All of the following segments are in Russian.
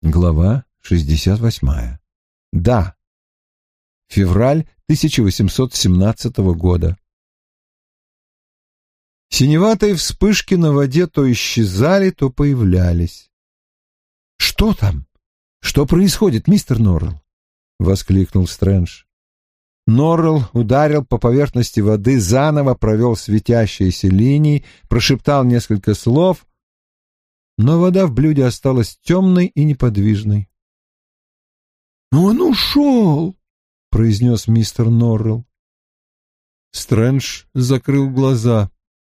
Глава 68. Да. Февраль 1817 года. Синеватые вспышки на воде то исчезали, то появлялись. «Что там? Что происходит, мистер Норрелл?» — воскликнул Стрэндж. Норрелл ударил по поверхности воды, заново провел светящиеся линии, прошептал несколько слов, но вода в блюде осталась темной и неподвижной. «Он ушел!» — произнес мистер Норрелл. Стрэндж закрыл глаза.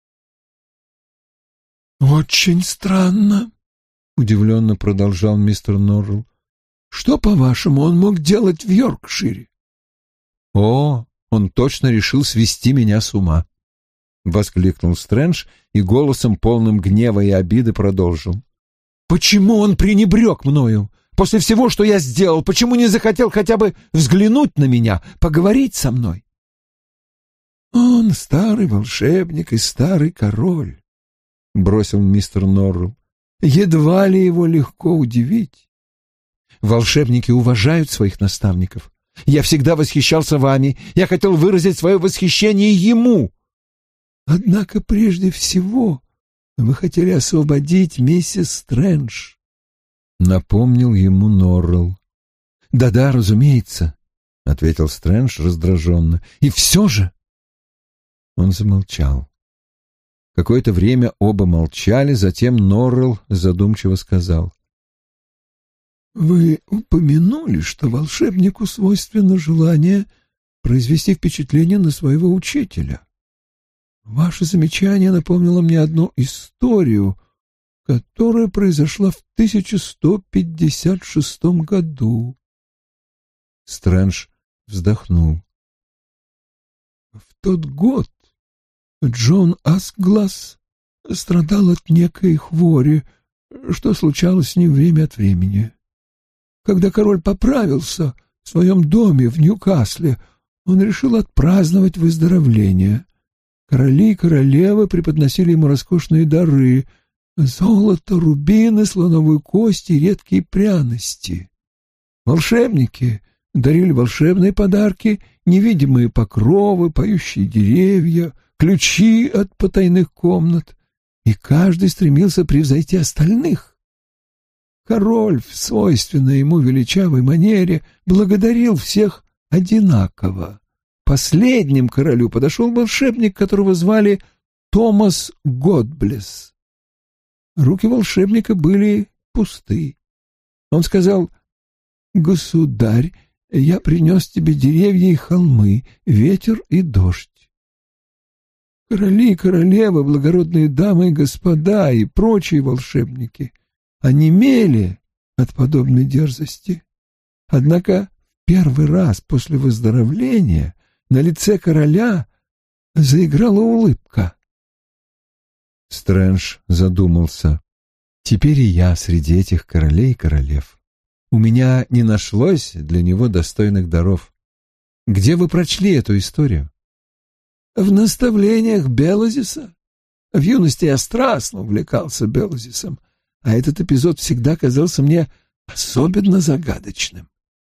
«Очень странно», — удивленно продолжал мистер Норрелл. «Что, по-вашему, он мог делать в Йоркшире?» «О, он точно решил свести меня с ума», — воскликнул Стрэндж и голосом, полным гнева и обиды, продолжил. «Почему он пренебрег мною? После всего, что я сделал, почему не захотел хотя бы взглянуть на меня, поговорить со мной?» «Он старый волшебник и старый король», — бросил мистер Норрелл. «Едва ли его легко удивить. Волшебники уважают своих наставников. Я всегда восхищался вами. Я хотел выразить свое восхищение ему. Однако прежде всего вы хотели освободить миссис Стрэндж», — напомнил ему Норрелл. «Да-да, разумеется», — ответил Стрэндж раздраженно. «И все же...» Он замолчал. Какое-то время оба молчали, затем Норрелл задумчиво сказал. «Вы упомянули, что волшебнику свойственно желание произвести впечатление на своего учителя. Ваше замечание напомнило мне одну историю, которая произошла в 1156 году». Стрэндж вздохнул. «В тот год Джон Асгласс страдал от некой хвори, что случалось с ним время от времени. Когда король поправился в своем доме в Ньюкасле, он решил отпраздновать выздоровление. Короли и королевы преподносили ему роскошные дары — золото, рубины, слоновую кость и редкие пряности. Волшебники дарили волшебные подарки, невидимые покровы, поющие деревья, ключи от потайных комнат, и каждый стремился превзойти остальных. Король в свойственной ему величавой манере благодарил всех одинаково. Последним королю подошел волшебник, которого звали Томас Годблесс. Руки волшебника были пусты. Он сказал: «Государь, я принес тебе деревья и холмы, ветер и дождь. Короли и королевы, благородные дамы и господа и прочие волшебники онемели от подобной дерзости. Однако первый раз после выздоровления на лице короля заиграла улыбка». Стрэндж задумался. «Теперь и я среди этих королей и королев. У меня не нашлось для него достойных даров. Где вы прочли эту историю?» «В наставлениях Белозиса. В юности я страстно увлекался Белозисом, а этот эпизод всегда казался мне особенно загадочным.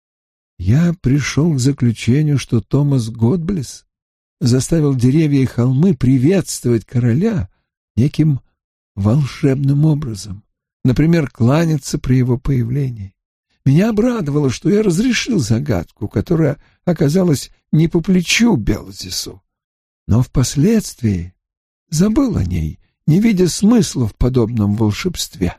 Я пришел к заключению, что Томас Годблесс заставил деревья и холмы приветствовать короля неким волшебным образом, например, кланяться при его появлении. Меня обрадовало, что я разрешил загадку, которая оказалась не по плечу Белозису, но впоследствии забыл о ней, не видя смысла в подобном волшебстве.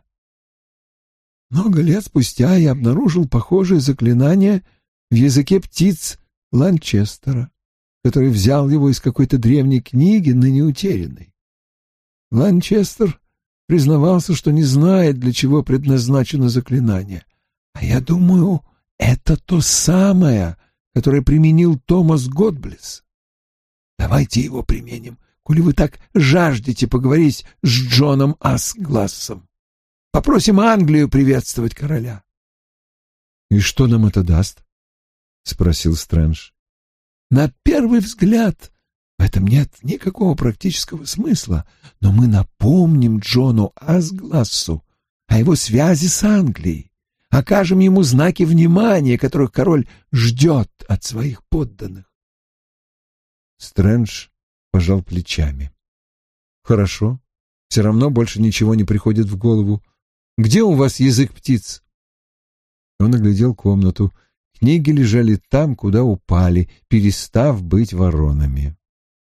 Много лет спустя я обнаружил похожее заклинание в языке птиц Ланчестера, который взял его из какой-то древней книги, ныне утерянной. Ланчестер признавался, что не знает, для чего предназначено заклинание, а я думаю, это то самое, которое применил Томас Годблесс. Давайте его применим, коли вы так жаждете поговорить с Джоном Асглассом. Попросим Англию приветствовать короля». «И что нам это даст?» — спросил Стрэндж. «На первый взгляд в этом нет никакого практического смысла, но мы напомним Джону Асглассу о его связи с Англией, окажем ему знаки внимания, которых король ждет от своих подданных. Стрэндж пожал плечами. Хорошо, все равно больше ничего не приходит в голову. Где у вас язык птиц? Он оглядел комнату. Книги лежали там, куда упали, перестав быть воронами.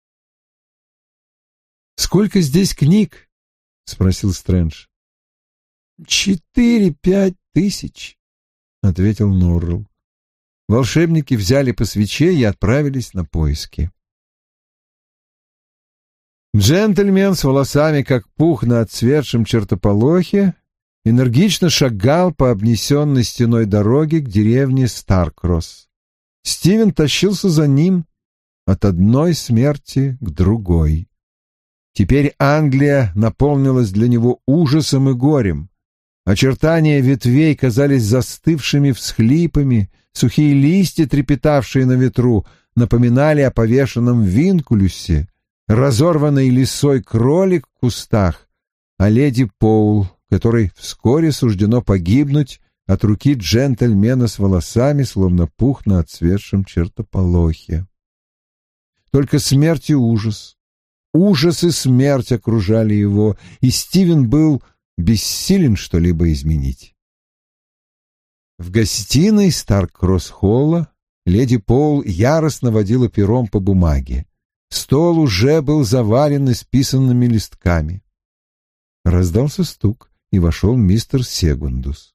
«Сколько здесь книг?» — спросил Стрэндж. 4-5 тысяч, — ответил Норрелл. Волшебники взяли по свече и отправились на поиски. Джентльмен с волосами, как пух на отцветшем чертополохе, энергично шагал по обнесенной стеной дороге к деревне Старкросс. Стивен тащился за ним от одной смерти к другой. Теперь Англия наполнилась для него ужасом и горем. Очертания ветвей казались застывшими всхлипами, сухие листья, трепетавшие на ветру, напоминали о повешенном Винкулюсе, разорванный лисой кролик в кустах, а леди Поул, которой вскоре суждено погибнуть от руки джентльмена с волосами, словно пух на отцветшем чертополохе. Только смерть и ужас, ужас и смерть окружали его, и Стивен был бессилен что-либо изменить. В гостиной Старк-Кросс-Холла леди Поул яростно водила пером по бумаге. Стол уже был завален исписанными листками. Раздался стук, и вошел мистер Сегундус.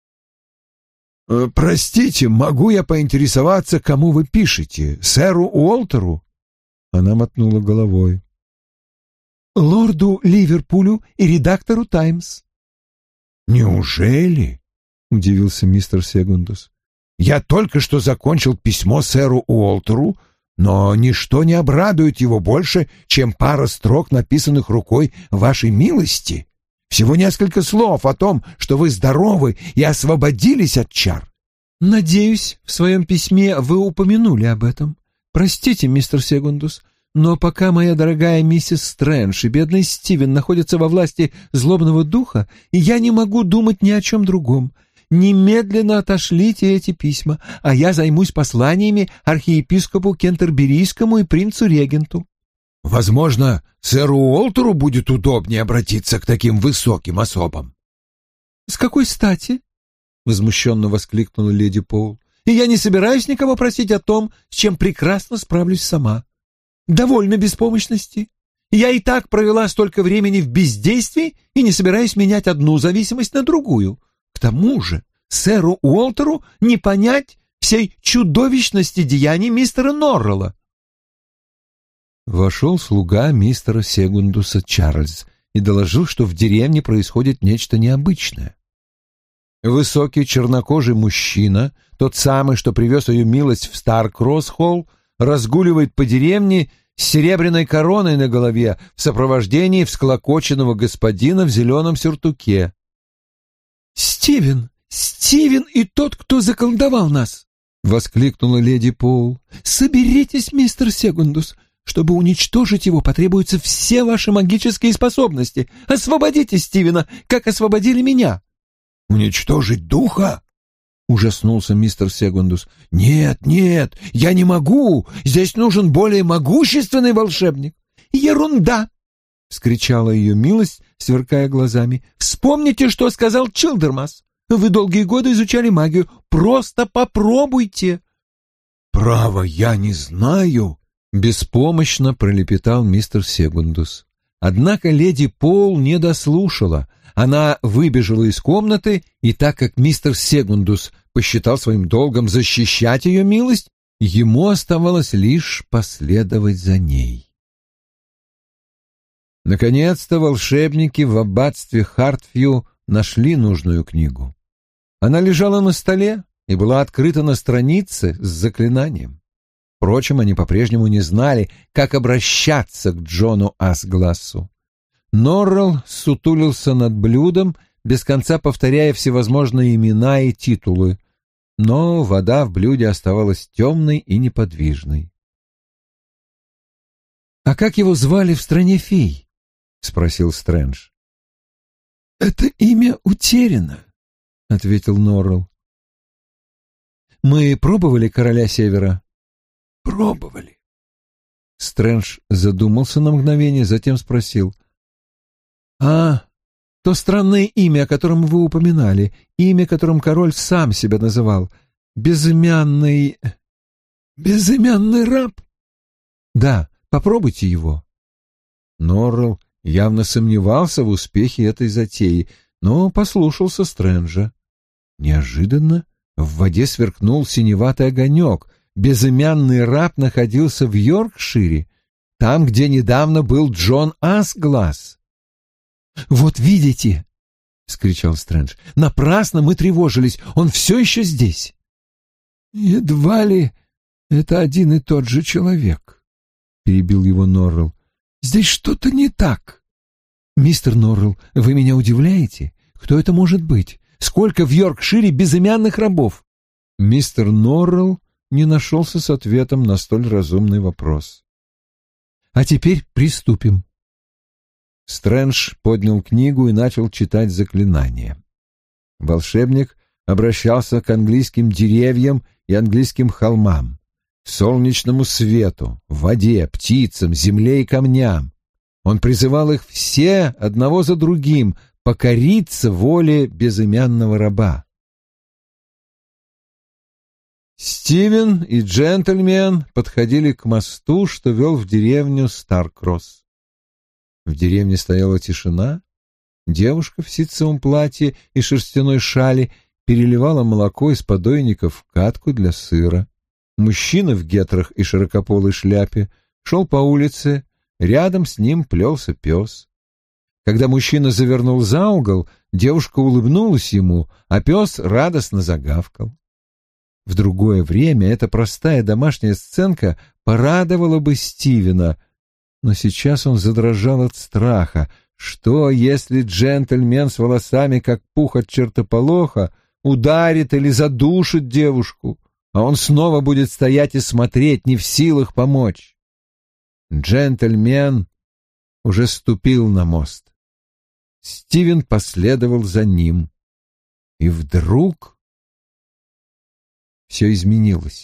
«Простите, могу я поинтересоваться, кому вы пишете? Сэру Уолтеру?» Она мотнула головой. «Лорду Ливерпулю и редактору «Таймс». «Неужели?» — удивился мистер Сегундус. «Я только что закончил письмо сэру Уолтеру, но ничто не обрадует его больше, чем пара строк, написанных рукой вашей милости. Всего несколько слов о том, что вы здоровы и освободились от чар». «Надеюсь, в своем письме вы упомянули об этом. Простите, мистер Сегундус, но пока моя дорогая миссис Стрэндж и бедный Стивен находятся во власти злобного духа, я не могу думать ни о чем другом. Немедленно отошлите эти письма, а я займусь посланиями архиепископу Кентерберийскому и принцу-регенту». «Возможно, сэру Уолтеру будет удобнее обратиться к таким высоким особам». «С какой стати?» — возмущенно воскликнула леди Поул. «И я не собираюсь никого просить о том, с чем прекрасно справлюсь сама. Довольно беспомощности. Я и так провела столько времени в бездействии и не собираюсь менять одну зависимость на другую. К тому же сэру Уолтеру не понять всей чудовищности деяний мистера Норрелла». Вошел слуга мистера Сегундуса Чарльз и доложил, что в деревне происходит нечто необычное. Высокий чернокожий мужчина, тот самый, что привез ее милость в Старк-Кросс-Холл, разгуливает по деревне с серебряной короной на голове в сопровождении всклокоченного господина в зеленом сюртуке. «Стивен! Стивен и тот, кто заколдовал нас!» — воскликнула леди Поул. «Соберитесь, мистер Сегундус. Чтобы уничтожить его, потребуются все ваши магические способности. Освободите Стивена, как освободили меня». «Уничтожить духа?» — ужаснулся мистер Сегундус. «Нет, нет, я не могу. Здесь нужен более могущественный волшебник». «Ерунда!» — вскричала ее милость, сверкая глазами. «Вспомните, что сказал Чилдермас. Вы долгие годы изучали магию. Просто попробуйте». «Право, я не знаю», — беспомощно пролепетал мистер Сегундус. Однако леди Поул не дослушала. Она выбежала из комнаты, и так как мистер Сегундус посчитал своим долгом защищать ее милость, ему оставалось лишь последовать за ней. Наконец-то волшебники в аббатстве Хартфью нашли нужную книгу. Она лежала на столе и была открыта на странице с заклинанием. Впрочем, они по-прежнему не знали, как обращаться к Джону Асглассу. Норрелл сутулился над блюдом, без конца повторяя всевозможные имена и титулы, но вода в блюде оставалась темной и неподвижной. «А как его звали в стране фей?» — спросил Стрэндж. «Это имя утеряно», — ответил Норрелл. Мы пробовали короля Севера?» «Пробовали». Стрэндж задумался на мгновение, затем спросил. «А то странное имя, о котором вы упоминали, имя, которым король сам себя называл, безымянный...» «Безымянный раб?» «Да, попробуйте его». Норрелл явно сомневался в успехе этой затеи, но послушался Стрэнджа. Неожиданно в воде сверкнул синеватый огонек. Безымянный раб находился в Йоркшире, там, где недавно был Джон Асглаз. «Вот видите!» — вскричал Стрэндж. «Напрасно мы тревожились, он все еще здесь!» «Едва ли это один и тот же человек», — перебил его Норрелл. «Здесь что-то не так». «Мистер Норрелл, вы меня удивляете? Кто это может быть? Сколько в Йоркшире безымянных рабов?» Мистер Норрелл не нашелся с ответом на столь разумный вопрос. «А теперь приступим». Стрэндж поднял книгу и начал читать заклинание. Волшебник обращался к английским деревьям и английским холмам, солнечному свету, воде, птицам, земле и камням. Он призывал их все одного за другим покориться воле безымянного раба. Стивен и джентльмен подходили к мосту, что вел в деревню Старкросс. В деревне стояла тишина. Девушка в ситцевом платье и шерстяной шали переливала молоко из подойника в катку для сыра. Мужчина в гетрах и широкополой шляпе шел по улице, рядом с ним плелся пес. Когда мужчина завернул за угол, девушка улыбнулась ему, а пес радостно загавкал. В другое время эта простая домашняя сценка порадовала бы Стивена, но сейчас он задрожал от страха. Что, если джентльмен с волосами, как пух от чертополоха, ударит или задушит девушку, а он снова будет стоять и смотреть, не в силах помочь? Джентльмен уже ступил на мост. Стивен последовал за ним. И вдруг все изменилось.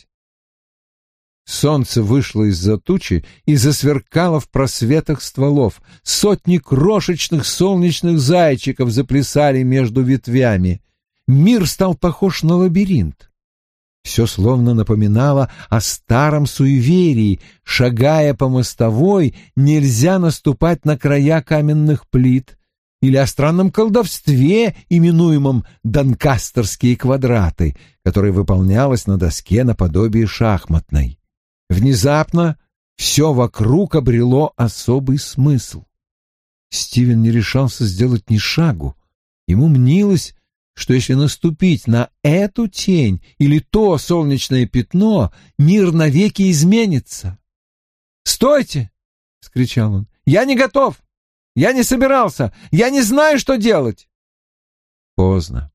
Солнце вышло из-за тучи и засверкало в просветах стволов. Сотни крошечных солнечных зайчиков заплясали между ветвями. Мир стал похож на лабиринт. Все словно напоминало о старом суеверии. Шагая по мостовой, нельзя наступать на края каменных плит, или о странном колдовстве, именуемом донкастерские квадраты, которое выполнялось на доске наподобие шахматной. Внезапно все вокруг обрело особый смысл. Стивен не решался сделать ни шагу. Ему мнилось, что если наступить на эту тень или то солнечное пятно, мир навеки изменится. «Стойте!» — вскричал он. «Я не готов! Я не собирался! Я не знаю, что делать!» Поздно.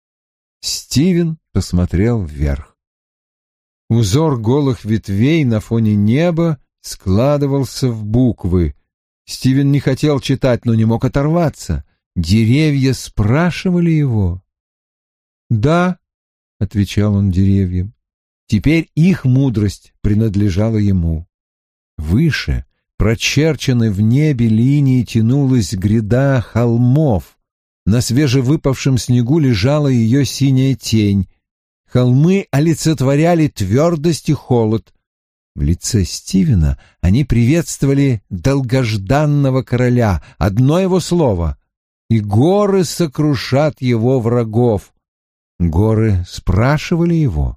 Стивен посмотрел вверх. Узор голых ветвей на фоне неба складывался в буквы. Стивен не хотел читать, но не мог оторваться. Деревья спрашивали его. «Да», — отвечал он деревьям, — «теперь их мудрость принадлежала ему». Выше, прочерченной в небе линии, тянулась гряда холмов. На свежевыпавшем снегу лежала ее синяя тень. Холмы олицетворяли твердость и холод. В лице Стивена они приветствовали долгожданного короля, одно его слово, и горы сокрушат его врагов. Горы спрашивали его.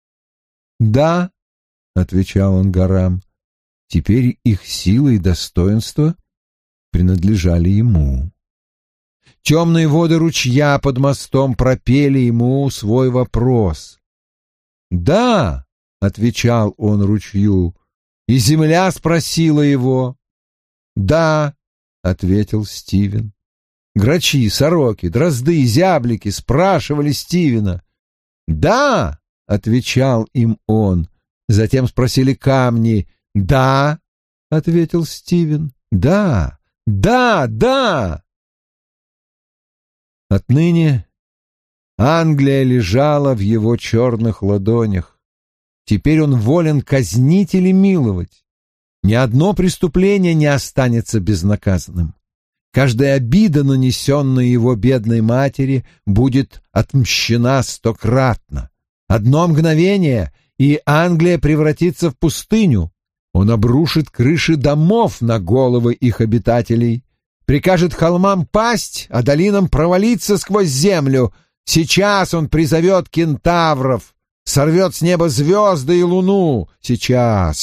«Да», — отвечал он горам, — «теперь их сила и достоинство принадлежали ему». Темные воды ручья под мостом пропели ему свой вопрос. «Да», — отвечал он ручью, и земля спросила его. «Да», — ответил Стивен. Грачи, сороки, дрозды, зяблики спрашивали Стивена. «Да», — отвечал им он. Затем спросили камни. «Да», — ответил Стивен. «Да, да, да». Отныне Англия лежала в его черных ладонях. Теперь он волен казнить или миловать. Ни одно преступление не останется безнаказанным. Каждая обида, нанесенная его бедной матери, будет отмщена 100-кратно. Одно мгновение, и Англия превратится в пустыню. Он обрушит крыши домов на головы их обитателей, прикажет холмам пасть, а долинам провалиться сквозь землю. Сейчас он призовет кентавров, сорвет с неба звезды и луну. Сейчас!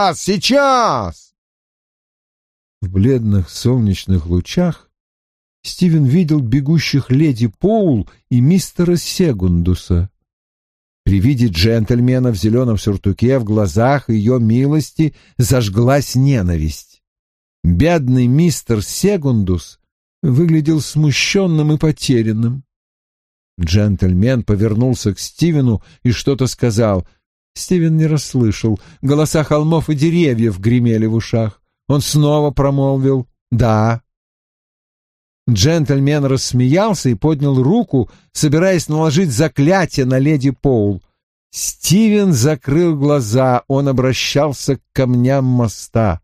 В бледных солнечных лучах Стивен видел бегущих леди Поул и мистера Сегундуса. При виде джентльмена в зеленом сюртуке в глазах ее милости зажглась ненависть. Бедный мистер Сегундус выглядел смущенным и потерянным. Джентльмен повернулся к Стивену и что-то сказал. Стивен не расслышал. Голоса холмов и деревьев гремели в ушах. Он снова промолвил «да». Джентльмен рассмеялся и поднял руку, собираясь наложить заклятие на леди Поул. Стивен закрыл глаза, он обращался к камням моста.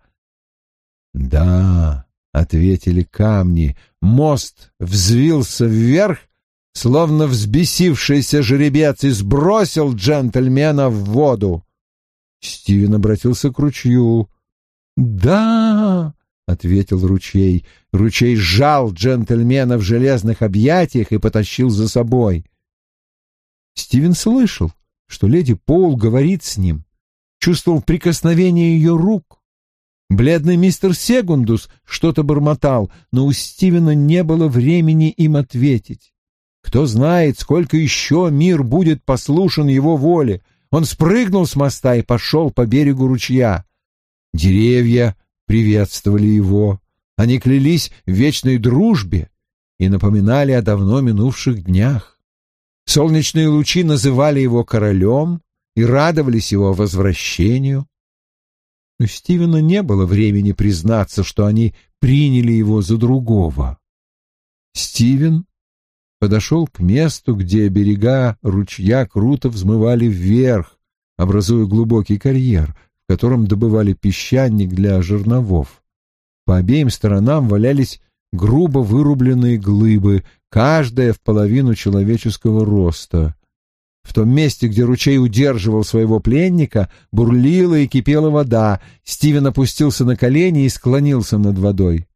«Да», — ответили камни, мост взвился вверх, словно взбесившийся жеребец, и сбросил джентльмена в воду. Стивен обратился к ручью. «Да», — ответил ручей. Ручей сжал джентльмена в железных объятиях и потащил за собой. Стивен слышал, что леди Поул говорит с ним, чувствовал прикосновение ее рук. Бледный мистер Сегундус что-то бормотал, но у Стивена не было времени им ответить. Кто знает, сколько еще мир будет послушен его воле. Он спрыгнул с моста и пошел по берегу ручья. Деревья приветствовали его. Они клялись в вечной дружбе и напоминали о давно минувших днях. Солнечные лучи называли его королем и радовались его возвращению. У Стивена не было времени признаться, что они приняли его за другого. Стивен подошел к месту, где берега ручья круто взмывали вверх, образуя глубокий карьер, в котором добывали песчаник для жерновов. По обеим сторонам валялись грубо вырубленные глыбы, каждая в половину человеческого роста. В том месте, где ручей удерживал своего пленника, бурлила и кипела вода. Стивен опустился на колени и склонился над водой.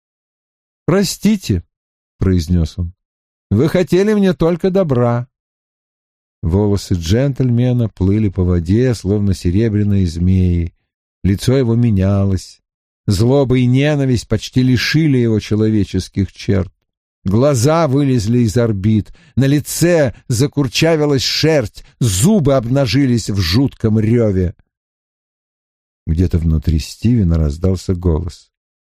«Простите», — произнес он, — «вы хотели мне только добра». Волосы джентльмена плыли по воде, словно серебряные змеи. Лицо его менялось. Злоба и ненависть почти лишили его человеческих черт. Глаза вылезли из орбит, на лице закурчавилась шерсть, зубы обнажились в жутком реве. Где-то внутри Стивена раздался голос.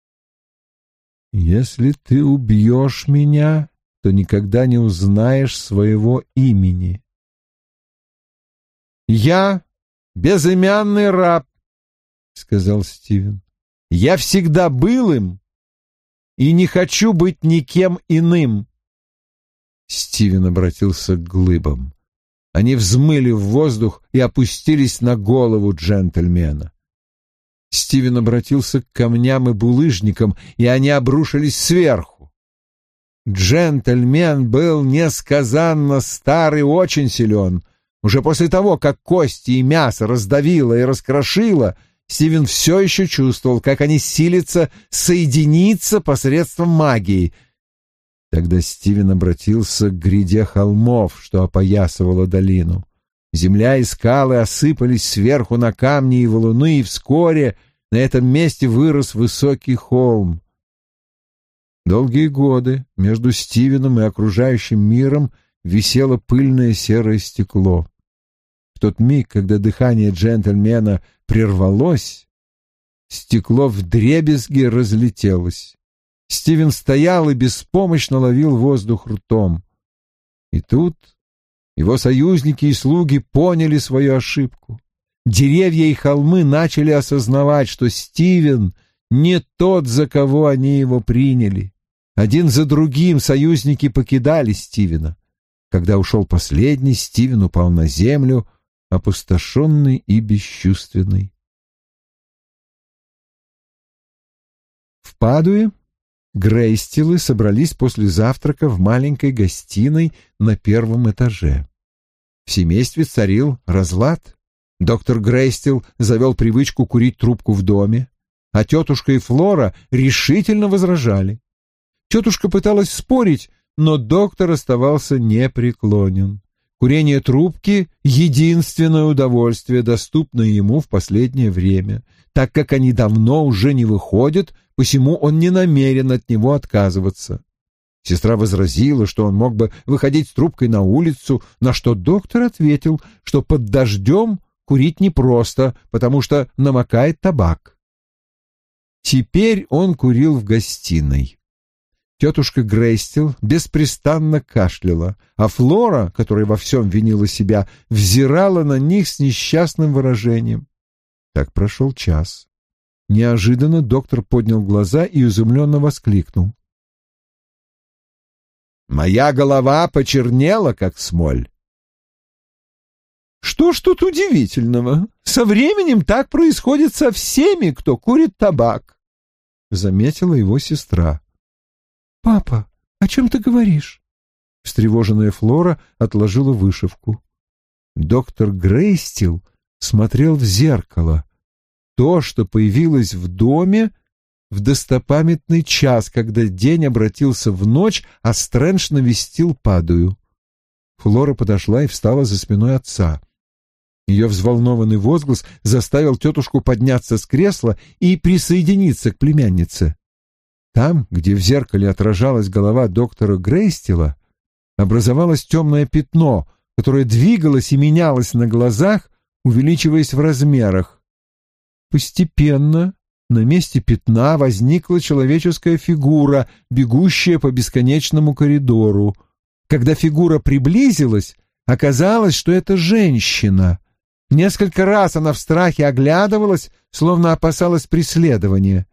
«Если ты убьешь меня, то никогда не узнаешь своего имени». «Я безымянный раб», — сказал Стивен. «Я всегда был им и не хочу быть никем иным». Стивен обратился к глыбам. Они взмыли в воздух и опустились на голову джентльмена. Стивен обратился к камням и булыжникам, и они обрушились сверху. Джентльмен был несказанно стар и очень силен. Уже после того, как кости и мясо раздавило и раскрошило, Стивен все еще чувствовал, как они силятся соединиться посредством магии. Тогда Стивен обратился к гряде холмов, что опоясывала долину. Земля и скалы осыпались сверху на камни и валуны, и вскоре на этом месте вырос высокий холм. Долгие годы между Стивеном и окружающим миром висело пыльное серое стекло. В тот миг, когда дыхание джентльмена прервалось, стекло вдребезги разлетелось. Стивен стоял и беспомощно ловил воздух ртом. И тут его союзники и слуги поняли свою ошибку. Деревья и холмы начали осознавать, что Стивен не тот, за кого они его приняли. Один за другим союзники покидали Стивена. Когда ушел последний, Стивен упал на землю, опустошенный и бесчувственный. В Падуе Грейстилы собрались после завтрака в маленькой гостиной на первом этаже. В семействе царил разлад. Доктор Грейстил завел привычку курить трубку в доме, а тетушка и Флора решительно возражали. Тетушка пыталась спорить, но доктор оставался непреклонен. Курение трубки — единственное удовольствие, доступное ему в последнее время, так как они давно уже не выходят, посему он не намерен от него отказываться. Сестра возразила, что он мог бы выходить с трубкой на улицу, на что доктор ответил, что под дождем курить непросто, потому что намокает табак. Теперь он курил в гостиной. Тетушка Грейстил беспрестанно кашляла, а Флора, которая во всем винила себя, взирала на них с несчастным выражением. Так прошел час. Неожиданно доктор поднял глаза и изумленно воскликнул: «Моя голова почернела, как смоль». «Что ж тут удивительного? Со временем так происходит со всеми, кто курит табак», — заметила его сестра. «Папа, о чем ты говоришь?» Встревоженная Флора отложила вышивку. Доктор Грейстил смотрел в зеркало. То, что появилось в доме в достопамятный час, когда день обратился в ночь, а Стрэндж навестил Падую. Флора подошла и встала за спиной отца. Ее взволнованный возглас заставил тетушку подняться с кресла и присоединиться к племяннице. Там, где в зеркале отражалась голова доктора Грейстила, образовалось темное пятно, которое двигалось и менялось на глазах, увеличиваясь в размерах. Постепенно на месте пятна возникла человеческая фигура, бегущая по бесконечному коридору. Когда фигура приблизилась, оказалось, что это женщина. Несколько раз она в страхе оглядывалась, словно опасалась преследования.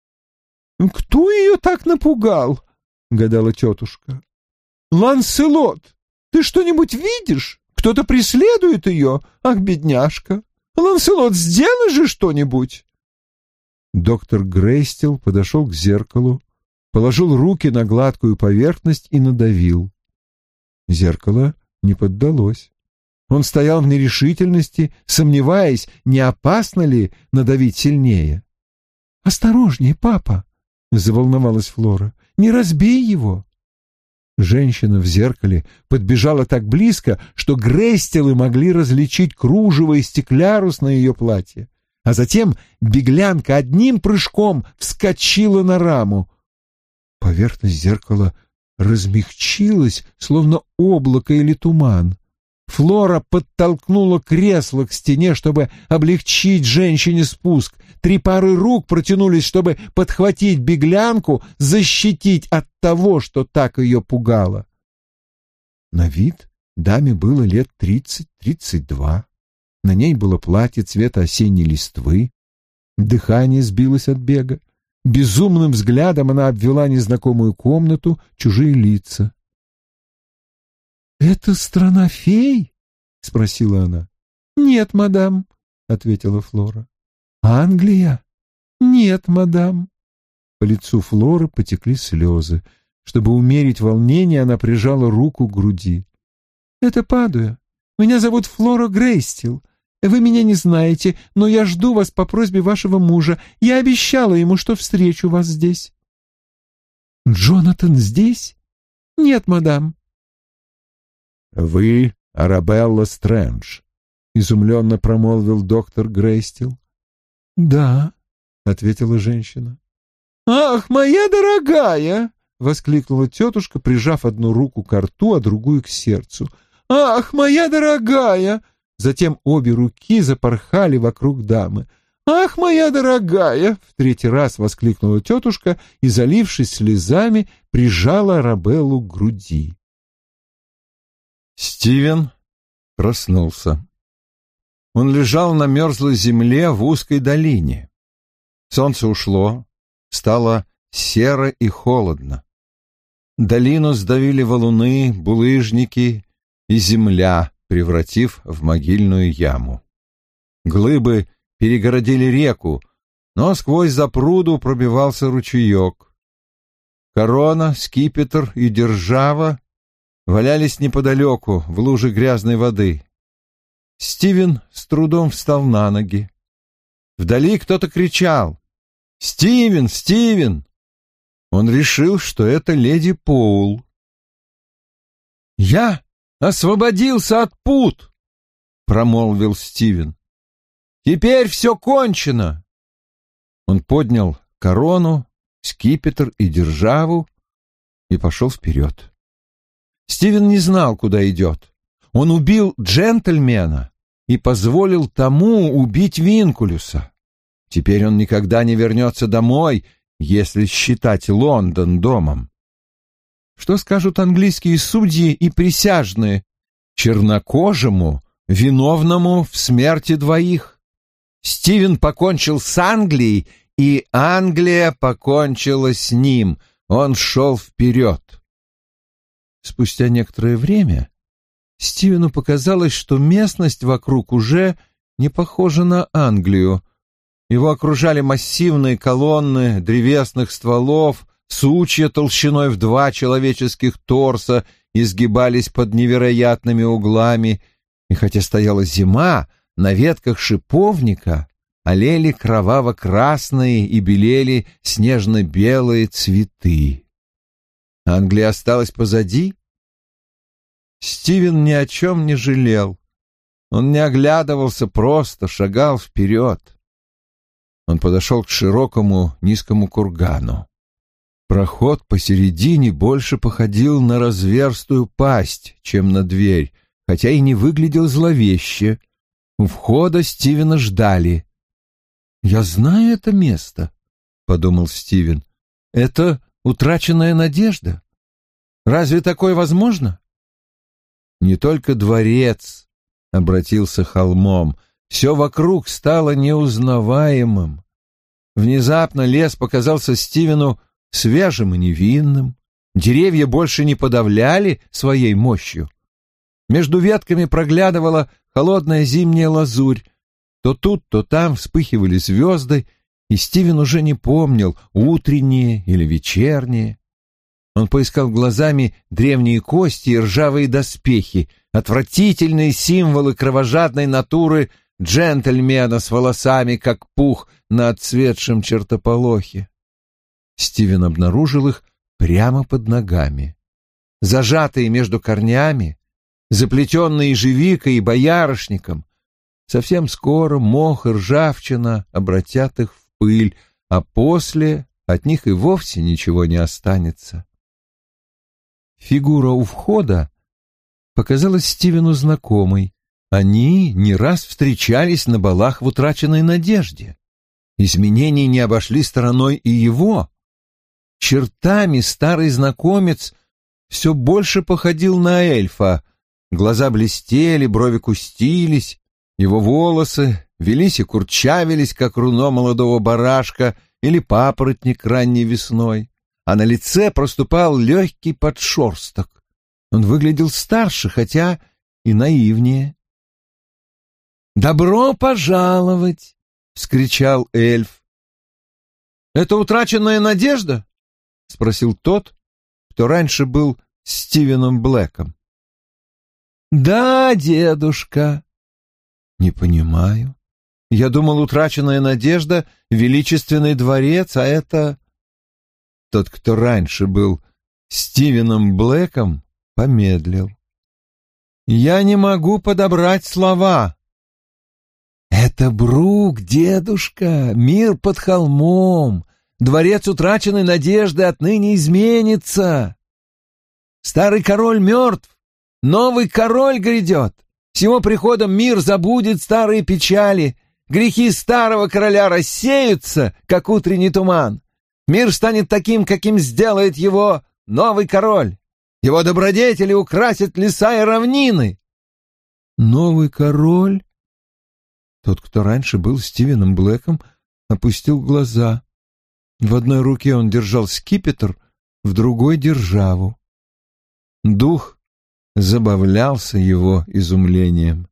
«Кто ее так напугал?» — гадала тетушка. «Ланселот, ты что-нибудь видишь? Кто-то преследует ее? Ах, бедняжка! Ланселот, сделай же что-нибудь!» Доктор Грейстил подошел к зеркалу, положил руки на гладкую поверхность и надавил. Зеркало не поддалось. Он стоял в нерешительности, сомневаясь, не опасно ли надавить сильнее. «Осторожнее, папа!» — заволновалась Флора. «Не разбей его!» Женщина в зеркале подбежала так близко, что Грейстилы могли различить кружево и стеклярус на ее платье. А затем беглянка одним прыжком вскочила на раму. Поверхность зеркала размягчилась, словно облако или туман. Флора подтолкнула кресло к стене, чтобы облегчить женщине спуск. 3 пары рук протянулись, чтобы подхватить беглянку, защитить от того, что так ее пугало. На вид даме было лет 30-32. На ней было платье цвета осенней листвы. Дыхание сбилось от бега. Безумным взглядом она обвела незнакомую комнату, чужие лица. «Это страна фей?» — спросила она. «Нет, мадам», — ответила Флора. «Англия?» «Нет, мадам». По лицу Флоры потекли слезы. Чтобы умерить волнение, она прижала руку к груди. «Это Падуя. Меня зовут Флора Грейстил. Вы меня не знаете, но я жду вас по просьбе вашего мужа. Я обещала ему, что встречу вас здесь». «Джонатан здесь?» «Нет, мадам». «Вы Арабелла Стрэндж», — изумленно промолвил доктор Грейстил. «Да», — ответила женщина. «Ах, моя дорогая!» — воскликнула тетушка, прижав одну руку к рту, а другую к сердцу. «Ах, моя дорогая!» Затем обе руки запорхали вокруг дамы. «Ах, моя дорогая!» — в 3-й раз воскликнула тетушка и, залившись слезами, прижала Арабеллу к груди. Стивен проснулся. Он лежал на мерзлой земле в узкой долине. Солнце ушло, стало серо и холодно. Долину сдавили валуны, булыжники, и земля, превратив в могильную яму. Глыбы перегородили реку, но сквозь запруду пробивался ручеек. Корона, скипетр и держава валялись неподалеку, в луже грязной воды. Стивен с трудом встал на ноги. Вдали кто-то кричал: «Стивен! Стивен!» Он решил, что это леди Поул. «Я освободился от пут!» — промолвил Стивен. «Теперь все кончено!» Он поднял корону, скипетр и державу и пошел вперед. Стивен не знал, куда идет. Он убил джентльмена и позволил тому убить Винкулюса. Теперь он никогда не вернется домой, если считать Лондон домом. Что скажут английские судьи и присяжные чернокожему, виновному в смерти двоих? Стивен покончил с Англией, и Англия покончила с ним. Он шел вперед. Спустя некоторое время Стивену показалось, что местность вокруг уже не похожа на Англию. Его окружали массивные колонны древесных стволов, сучья толщиной в 2 человеческих торса изгибались под невероятными углами, и хотя стояла зима, на ветках шиповника олели кроваво-красные и белели снежно-белые цветы. Англия осталась позади. Стивен ни о чем не жалел. Он не оглядывался, просто шагал вперед. Он подошел к широкому низкому кургану. Проход посередине больше походил на разверстую пасть, чем на дверь, хотя и не выглядел зловеще. У входа Стивена ждали. «Я знаю это место», — подумал Стивен. «Это утраченная надежда. Разве такое возможно?» Не только дворец обратился холмом, все вокруг стало неузнаваемым. Внезапно лес показался Стивену свежим и невинным. Деревья больше не подавляли своей мощью. Между ветками проглядывала холодная зимняя лазурь. То тут, то там вспыхивали звезды, и Стивен уже не помнил, утренние или вечерние. Он поискал глазами древние кости и ржавые доспехи, отвратительные символы кровожадной натуры джентльмена с волосами, как пух на отцветшем чертополохе. Стивен обнаружил их прямо под ногами. Зажатые между корнями, заплетенные ежевикой и боярышником, совсем скоро мох и ржавчина обратят их в пыль, а после от них и вовсе ничего не останется. Фигура у входа показалась Стивену знакомой. Они не раз встречались на балах в «Утраченной надежде». Изменения не обошли стороной и его. Чертами старый знакомец все больше походил на эльфа. Глаза блестели, брови кустились, его волосы велись и курчавились, как руно молодого барашка или папоротник ранней весной, а на лице проступал легкий подшерсток. Он выглядел старше, хотя и наивнее. «Добро пожаловать!» — вскричал эльф. «Это утраченная надежда?» — спросил тот, кто раньше был Стивеном Блэком. «Да, дедушка». «Не понимаю. Я думал, утраченная надежда — величественный дворец, а это...» Тот, кто раньше был Стивеном Блэком, помедлил. «Я не могу подобрать слова». «Это Брук, дедушка, мир под холмом. Дворец утраченной надежды отныне изменится. Старый король мертв, новый король грядет. С его приходом мир забудет старые печали, грехи старого короля рассеются, как утренний туман. Мир станет таким, каким сделает его новый король. Его добродетели украсят леса и равнины». «Новый король?» Тот, кто раньше был Стивеном Блэком, опустил глаза. В одной руке он держал скипетр, в другой — державу. Дух забавлялся его изумлением.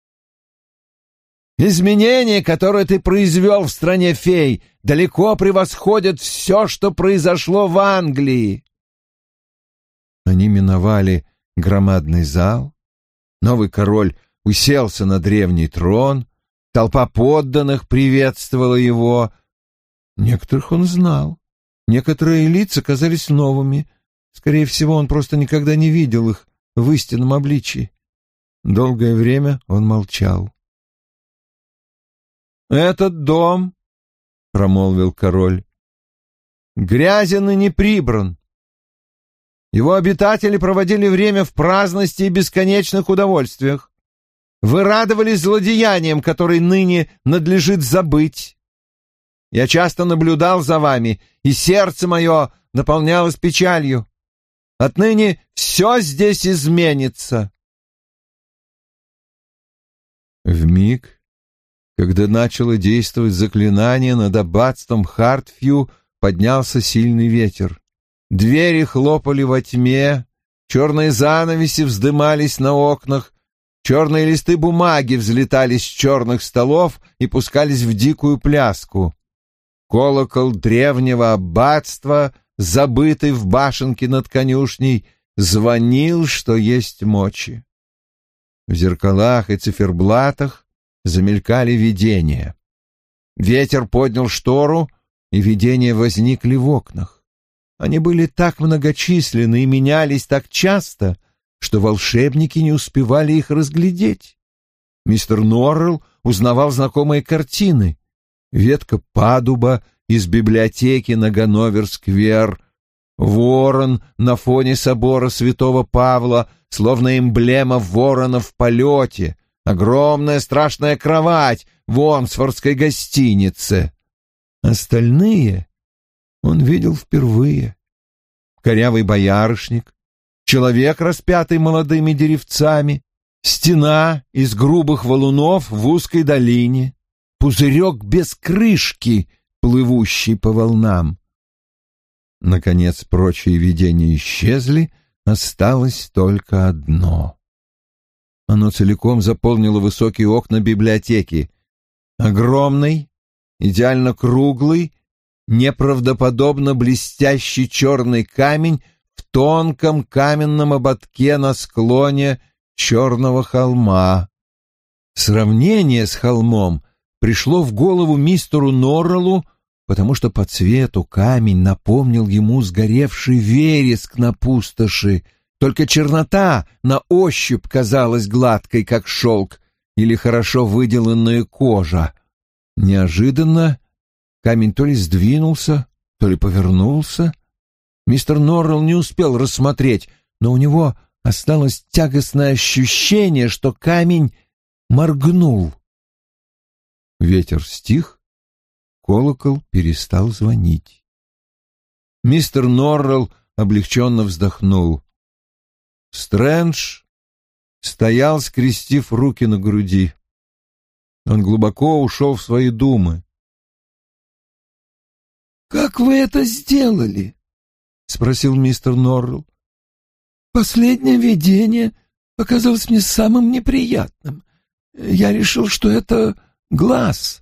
«Изменения, которые ты произвел в стране фей, далеко превосходят все, что произошло в Англии». Они миновали громадный зал. Новый король уселся на древний трон. Толпа подданных приветствовала его. Некоторых он знал. Некоторые лица казались новыми. Скорее всего, он просто никогда не видел их в истинном обличии. Долгое время он молчал. «Этот дом, — промолвил король, — грязен и не прибран. Его обитатели проводили время в праздности и бесконечных удовольствиях. Вы радовались злодеяниям, которые ныне надлежит забыть. Я часто наблюдал за вами, и сердце мое наполнялось печалью. Отныне все здесь изменится». Вмиг, когда начало действовать заклинание, над аббатством Хартфью поднялся сильный ветер. Двери хлопали во тьме, черные занавеси вздымались на окнах, черные листы бумаги взлетали с черных столов и пускались в дикую пляску. Колокол древнего аббатства, забытый в башенке над конюшней, звонил, что есть мочи. В зеркалах и циферблатах замелькали видения. Ветер поднял штору, и видения возникли в окнах. Они были так многочисленны и менялись так часто, что волшебники не успевали их разглядеть. Мистер Норрелл узнавал знакомые картины. Ветка падуба из библиотеки на Ганновер-сквер, ворон на фоне собора святого Павла, словно эмблема ворона в полете, огромная страшная кровать в Омсфордской гостинице. Остальные он видел впервые. Корявый боярышник, человек, распятый молодыми деревцами, стена из грубых валунов в узкой долине, пузырек без крышки, плывущий по волнам. Наконец прочие видения исчезли, осталось только одно. Оно целиком заполнило высокие окна библиотеки. Огромный, идеально круглый, неправдоподобно блестящий черный камень в тонком каменном ободке на склоне черного холма. Сравнение с холмом пришло в голову мистеру Норреллу, потому что по цвету камень напомнил ему сгоревший вереск на пустоши, только чернота на ощупь казалась гладкой, как шелк, или хорошо выделанная кожа. Неожиданно камень то ли сдвинулся, то ли повернулся. Мистер Норрелл не успел рассмотреть, но у него осталось тягостное ощущение, что камень моргнул. Ветер стих, колокол перестал звонить. Мистер Норрелл облегченно вздохнул. Стрэндж стоял, скрестив руки на груди. Он глубоко ушел в свои думы. «Как вы это сделали?» — спросил мистер Норрелл. «Последнее видение показалось мне самым неприятным. Я решил, что это глаз».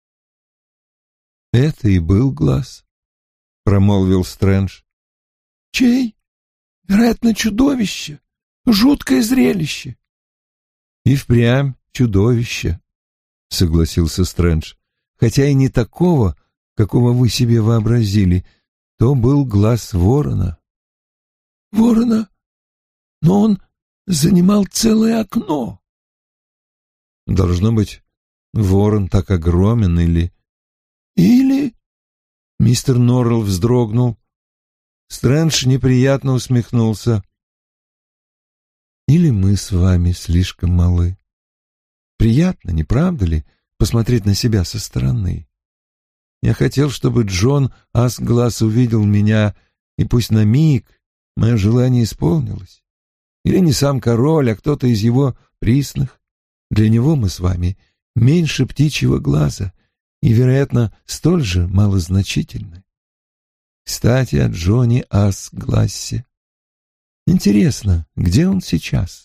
«Это и был глаз», — промолвил Стрэндж. «Чей? Вероятно, чудовище. Жуткое зрелище». «И впрямь чудовище», — согласился Стрэндж. «Хотя и не такого, какого вы себе вообразили. То был глаз ворона». «Ворона? Но он занимал целое окно». «Должно быть, ворон так огромен или...» «Или...» Мистер Норрелл вздрогнул. Стрэндж неприятно усмехнулся. «Или мы с вами слишком малы. Приятно, не правда ли, посмотреть на себя со стороны? Я хотел, чтобы Джон Асглаз увидел меня, и пусть на миг мое желание исполнилось. Или не сам король, а кто-то из его присных. Для него мы с вами меньше птичьего глаза и, вероятно, столь же малозначительны. Кстати, о Джоне Асгласе. Интересно, где он сейчас?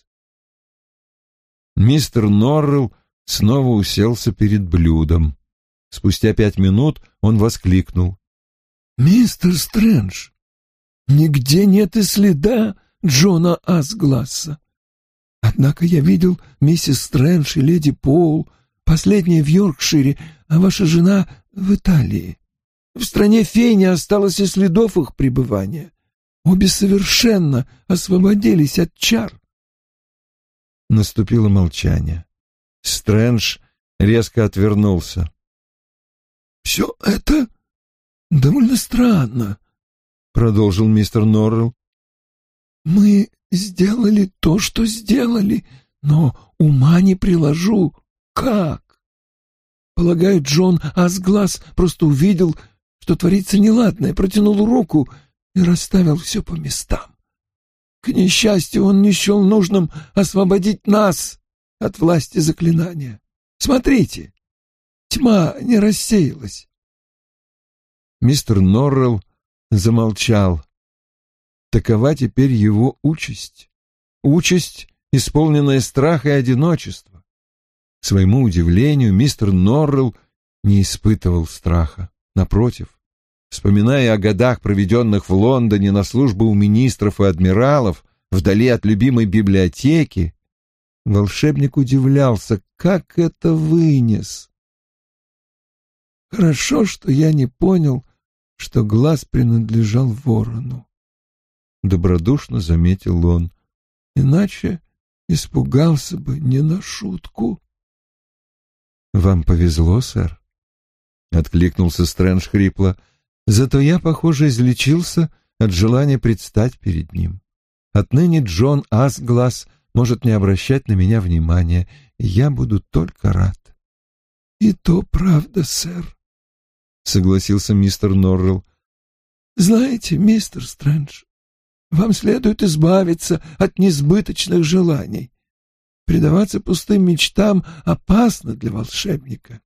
Мистер Норрелл снова уселся перед блюдом. Спустя 5 минут он воскликнул: «Мистер Стрэндж, нигде нет и следа Джона Асгласса. Однако я видел миссис Стрэндж и леди Пол, последняя в Йоркшире, а ваша жена в Италии. В стране фей не осталось и следов их пребывания. Обе совершенно освободились от чар». Наступило молчание. Стрэндж резко отвернулся. «Все это довольно странно», — продолжил мистер Норрелл. «Мы сделали то, что сделали, но ума не приложу. Как? Полагаю, Джон Асглас просто увидел, что творится неладное, протянул руку и расставил все по местам. К несчастью, он не счел нужным освободить нас от власти заклинания. Смотрите, тьма не рассеялась». Мистер Норрелл замолчал. Такова теперь его участь. Участь, исполненная страха и одиночества. К своему удивлению, мистер Норрелл не испытывал страха. Напротив, вспоминая о годах, проведенных в Лондоне на службе у министров и адмиралов, вдали от любимой библиотеки, волшебник удивлялся, как это вынес. «Хорошо, что я не понял, что глаз принадлежал ворону», — добродушно заметил он. «Иначе испугался бы не на шутку». «Вам повезло, сэр», — откликнулся Стрэндж хрипло. «Зато я, похоже, излечился от желания предстать перед ним. Отныне Джон Асглас может не обращать на меня внимания, и я буду только рад». «И то правда, сэр», — согласился мистер Норрелл. «Знаете, мистер Стрэндж, вам следует избавиться от несбыточных желаний. Предаваться пустым мечтам опасно для волшебника».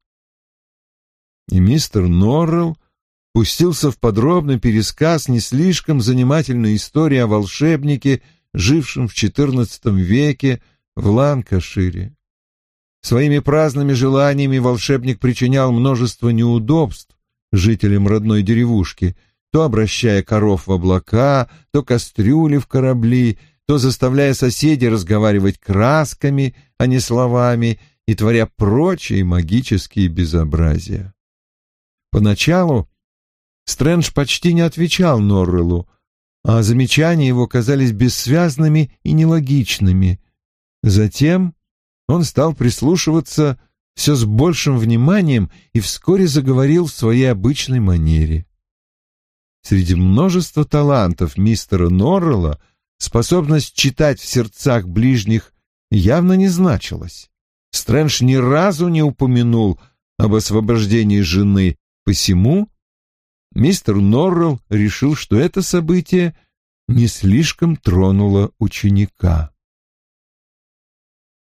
И мистер Норрелл пустился в подробный пересказ не слишком занимательной истории о волшебнике, жившем в XIV веке в Ланкашире. Своими праздными желаниями волшебник причинял множество неудобств жителям родной деревушки, то обращая коров в облака, то кастрюли в корабли, то заставляя соседей разговаривать красками, а не словами, и творя прочие магические безобразия. Поначалу Стрэндж почти не отвечал Норреллу, а замечания его казались бессвязными и нелогичными. Затем он стал прислушиваться все с большим вниманием и вскоре заговорил в своей обычной манере. Среди множества талантов мистера Норрелла способность читать в сердцах ближних явно не значилась. Стрэндж ни разу не упомянул об освобождении жены, посему мистер Норрелл решил, что это событие не слишком тронуло ученика.